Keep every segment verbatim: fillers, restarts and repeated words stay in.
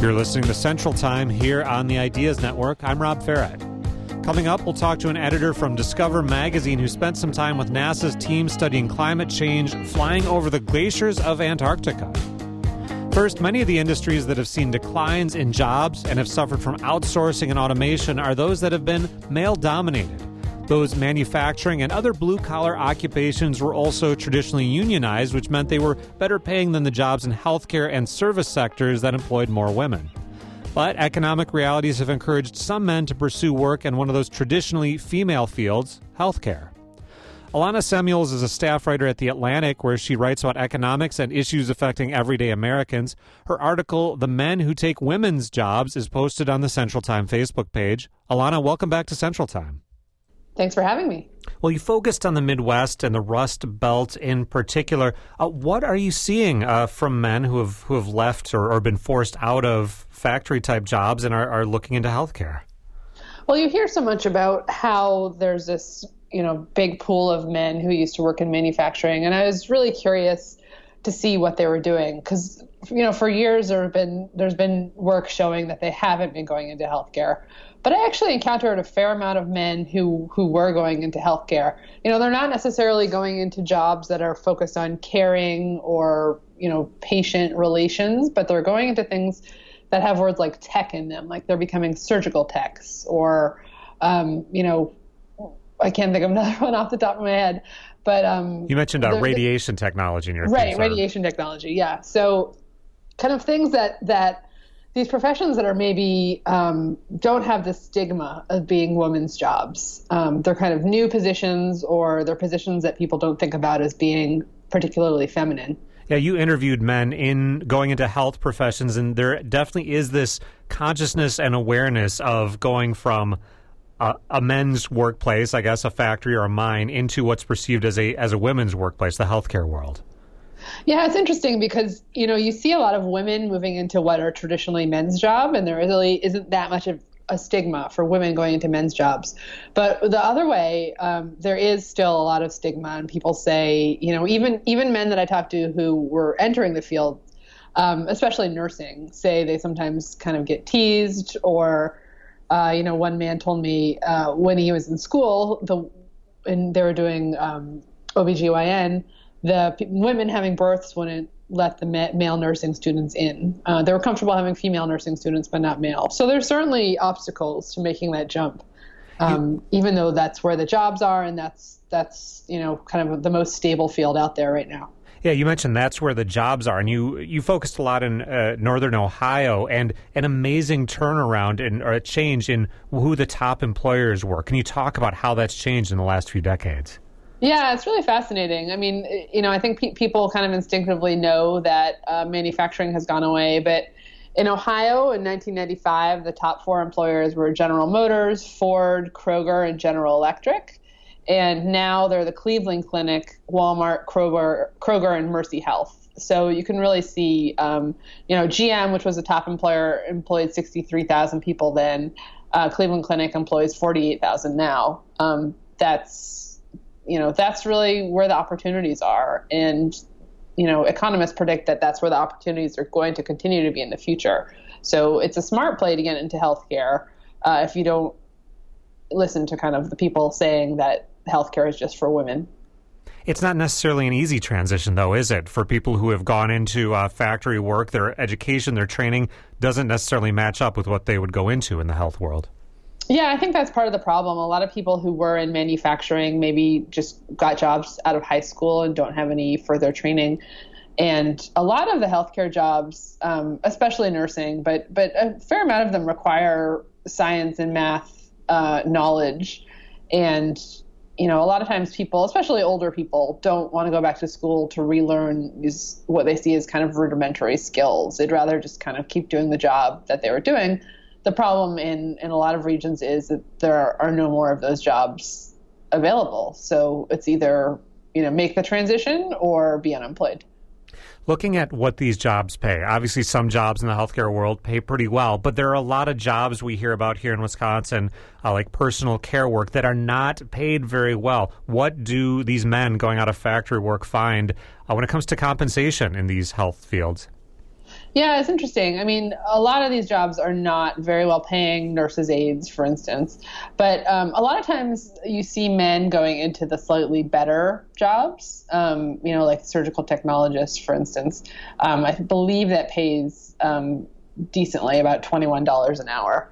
You're listening to Central Time here on the Ideas Network. I'm Rob Farrett. Coming up, we'll talk to an editor from Discover Magazine who spent some time with NASA's team studying climate change, flying over the glaciers of Antarctica. First, many of the industries that have seen declines in jobs and have suffered from outsourcing and automation are those that have been male-dominated. Those manufacturing and other blue-collar occupations were also traditionally unionized, which meant they were better paying than the jobs in healthcare and service sectors that employed more women. But economic realities have encouraged some men to pursue work in one of those traditionally female fields, healthcare. Alana Samuels is a staff writer at The Atlantic, where she writes about economics and issues affecting everyday Americans. Her article, The Men Who Take Women's Jobs, is posted on the Central Time Facebook page. Alana, welcome back to Central Time. Thanks for having me. Well, you focused on the Midwest and the Rust Belt in particular. Uh, what are you seeing uh, from men who have who have left or, or been forced out of factory-type jobs and are, are looking into healthcare? Well, you hear so much about how there's this, you know, big pool of men who used to work in manufacturing, and I was really curious to see what they were doing because, you know, for years there have been there's been work showing that they haven't been going into healthcare. But I actually encountered a fair amount of men who, who were going into healthcare. You know, they're not necessarily going into jobs that are focused on caring or, you know, patient relations, but they're going into things that have words like tech in them, like they're becoming surgical techs or, um, you know, I can't think of another one off the top of my head. But um, you mentioned uh, radiation technology in your right, piece, radiation technology, yeah. So kind of things that that. These professions that are maybe um, don't have the stigma of being women's jobs. Um, they're kind of new positions or they're positions that people don't think about as being particularly feminine. Yeah, you interviewed men in going into health professions, and there definitely is this consciousness and awareness of going from a, a men's workplace, I guess a factory or a mine, into what's perceived as a as a women's workplace, the healthcare world. Yeah, it's interesting because, you know, you see a lot of women moving into what are traditionally men's job, and there really isn't that much of a stigma for women going into men's jobs. But the other way, um, there is still a lot of stigma, and people say, you know, even even men that I talked to who were entering the field, um, especially nursing, say they sometimes kind of get teased or, uh, you know, one man told me uh, when he was in school, the and they were doing um, O B G Y N, the p- women having births wouldn't let the ma- male nursing students in. Uh, they were comfortable having female nursing students, but not male. So there's certainly obstacles to making that jump, um, you, even though that's where the jobs are, and that's that's you know kind of the most stable field out there right now. Yeah, you mentioned that's where the jobs are, and you you focused a lot in uh, northern Ohio, and an amazing turnaround and or a change in who the top employers were. Can you talk about how that's changed in the last few decades? Yeah, it's really fascinating. I mean, you know, I think pe- people kind of instinctively know that uh, manufacturing has gone away, but in Ohio in nineteen ninety-five, the top four employers were General Motors, Ford, Kroger, and General Electric. And now they're the Cleveland Clinic, Walmart, Kroger, Kroger, and Mercy Health. So you can really see, um, you know, G M, which was a top employer, employed sixty-three thousand people then. Uh, Cleveland Clinic employs forty-eight thousand now. Um, that's You know, that's really where the opportunities are. And, you know, economists predict that that's where the opportunities are going to continue to be in the future. So it's a smart play to get into healthcare uh, if you don't listen to kind of the people saying that healthcare is just for women. It's not necessarily an easy transition, though, is it? For people who have gone into uh, factory work, their education, their training doesn't necessarily match up with what they would go into in the health world. Yeah, I think that's part of the problem. A lot of people who were in manufacturing maybe just got jobs out of high school and don't have any further training. And a lot of the healthcare jobs, um, especially nursing, but but a fair amount of them require science and math uh, knowledge. And, you know, a lot of times people, especially older people, don't want to go back to school to relearn these, what they see as kind of rudimentary skills. They'd rather just kind of keep doing the job that they were doing. The problem in, in a lot of regions is that there are no more of those jobs available. So it's either, you know, make the transition or be unemployed. Looking at what these jobs pay, obviously some jobs in the healthcare world pay pretty well, but there are a lot of jobs we hear about here in Wisconsin, uh, like personal care work, that are not paid very well. What do these men going out of factory work find uh, when it comes to compensation in these health fields? Yeah, it's interesting. I mean, a lot of these jobs are not very well paying, nurses' aides, for instance. But um, a lot of times you see men going into the slightly better jobs, um, you know, like surgical technologists, for instance. Um, I believe that pays um, decently, about twenty-one dollars an hour.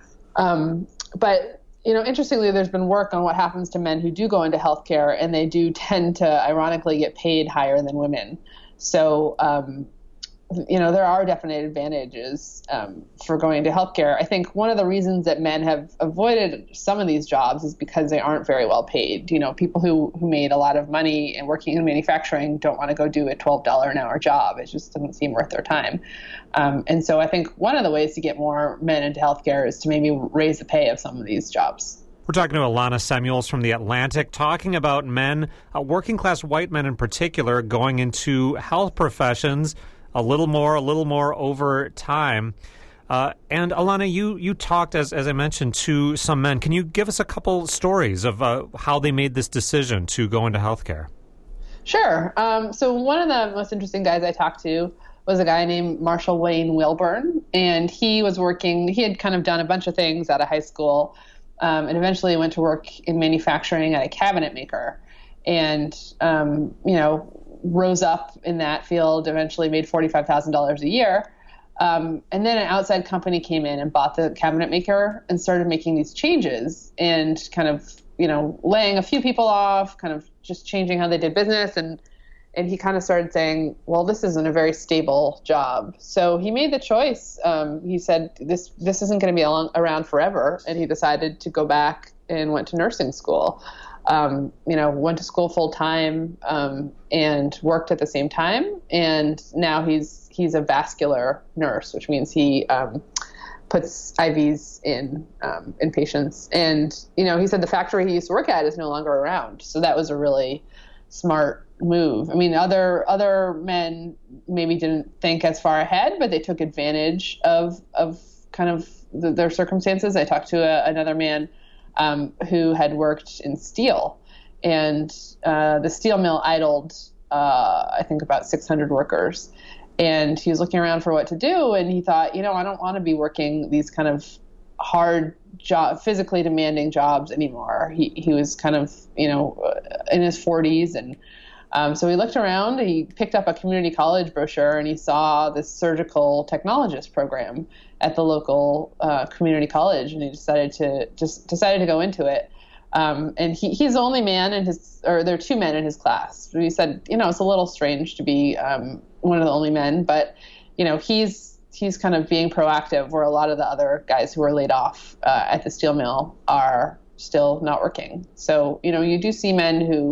Um, but, you know, interestingly, there's been work on what happens to men who do go into healthcare, and they do tend to, ironically, get paid higher than women. So, um, you know, there are definite advantages um, for going into healthcare. I think one of the reasons that men have avoided some of these jobs is because they aren't very well paid. You know, people who, who made a lot of money and working in manufacturing don't want to go do a twelve dollars an hour job. It just doesn't seem worth their time. Um, and so I think one of the ways to get more men into healthcare is to maybe raise the pay of some of these jobs. We're talking to Alana Samuels from The Atlantic, talking about men, uh, working class white men in particular, going into health professions a little more, a little more over time. Uh, and Alana, you you talked, as as I mentioned, to some men. Can you give us a couple stories of uh, how they made this decision to go into healthcare? Sure. Um, so one of the most interesting guys I talked to was a guy named Marshall Wayne Wilburn, and he was working. He had kind of done a bunch of things out of high school, um, and eventually went to work in manufacturing at a cabinet maker, and um, you know. rose up in that field, eventually made forty-five thousand dollars a year. Um, and then an outside company came in and bought the cabinet maker and started making these changes and kind of, you know, laying a few people off, kind of just changing how they did business. And, and he kind of started saying, well, this isn't a very stable job. So he made the choice. Um, he said, this, this isn't going to be along, around forever. And he decided to go back and went to nursing school. Um, you know, went to school full time um, and worked at the same time. And now he's he's a vascular nurse, which means he um, puts I Vs in um, in patients. And you know, he said the factory he used to work at is no longer around. So that was a really smart move. I mean, other other men maybe didn't think as far ahead, but they took advantage of of kind of the, their circumstances. I talked to a, another man. Um, who had worked in steel, and uh, the steel mill idled, uh, I think, about six hundred workers. And he was looking around for what to do, and he thought, you know, I don't want to be working these kind of hard job, physically demanding jobs anymore. He he was kind of, you know, in his forties, and um, so he looked around. He picked up a community college brochure, and he saw this surgical technologist program at the local uh, community college, and he decided to just decided to go into it. Um, and he, he's the only man in his, or there are two men in his class. He said, you know, it's a little strange to be um, one of the only men, but you know, he's he's kind of being proactive, where a lot of the other guys who were laid off uh, at the steel mill are still not working. So you know, you do see men who.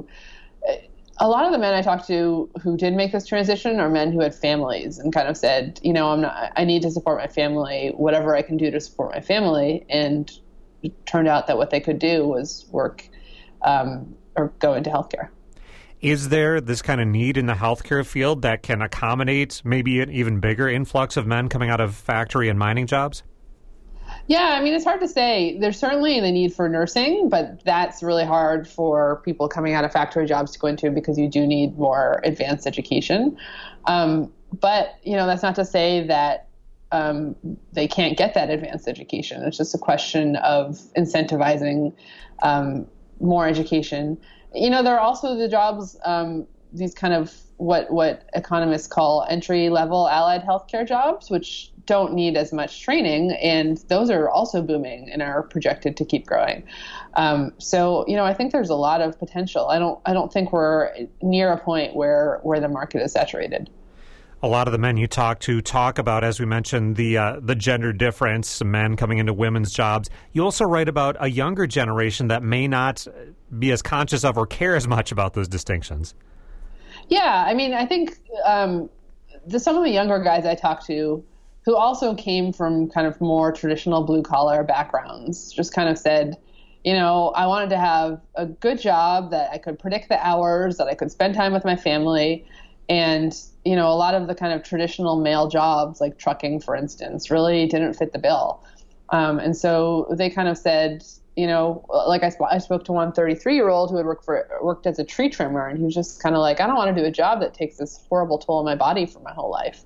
A lot of the men I talked to who did make this transition are men who had families and kind of said, you know, I'm not, I need to support my family, whatever I can do to support my family. And it turned out that what they could do was work um, or go into healthcare. Is there this kind of need in the healthcare field that can accommodate maybe an even bigger influx of men coming out of factory and mining jobs? Yeah, I mean, it's hard to say. There's certainly the need for nursing, but that's really hard for people coming out of factory jobs to go into because you do need more advanced education. Um, but, you know, that's not to say that um, they can't get that advanced education. It's just a question of incentivizing um, more education. You know, there are also the jobs, um, these kind of what, what economists call entry-level allied healthcare jobs, which don't need as much training, and those are also booming and are projected to keep growing. Um, so, you know, I think there's a lot of potential. I don't, I don't think we're near a point where, where the market is saturated. A lot of the men you talk to talk about, as we mentioned, the uh, the gender difference, men coming into women's jobs. You also write about a younger generation that may not be as conscious of or care as much about those distinctions. Yeah, I mean, I think um, the, some of the younger guys I talk to who also came from kind of more traditional blue-collar backgrounds, just kind of said, you know, I wanted to have a good job that I could predict the hours, that I could spend time with my family. And, you know, a lot of the kind of traditional male jobs, like trucking, for instance, really didn't fit the bill. Um, and so they kind of said, you know, like I, I spoke to one thirty-three-year-old who had worked for worked as a tree trimmer, and he was just kind of like, I don't want to do a job that takes this horrible toll on my body for my whole life.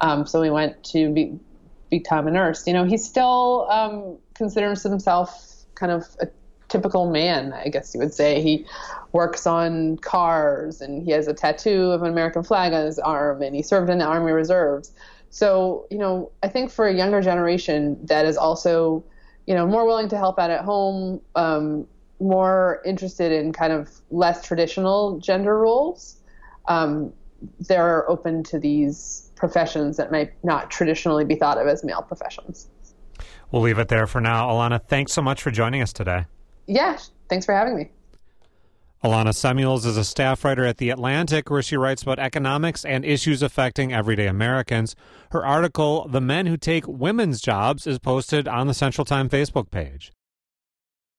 Um, so he went to be, become a nurse. You know, he still um, considers himself kind of a typical man, I guess you would say. He works on cars, and he has a tattoo of an American flag on his arm, and he served in the Army Reserves. So, you know, I think for a younger generation that is also, you know, more willing to help out at home, um, more interested in kind of less traditional gender roles, um, they're open to these professions that might not traditionally be thought of as male professions. We'll leave it there for now. Alana, thanks so much for joining us today. Yeah, thanks for having me. Alana Samuels is a staff writer at The Atlantic, where she writes about economics and issues affecting everyday Americans. Her article, The Men Who Take Women's Jobs, is posted on the Central Time Facebook page.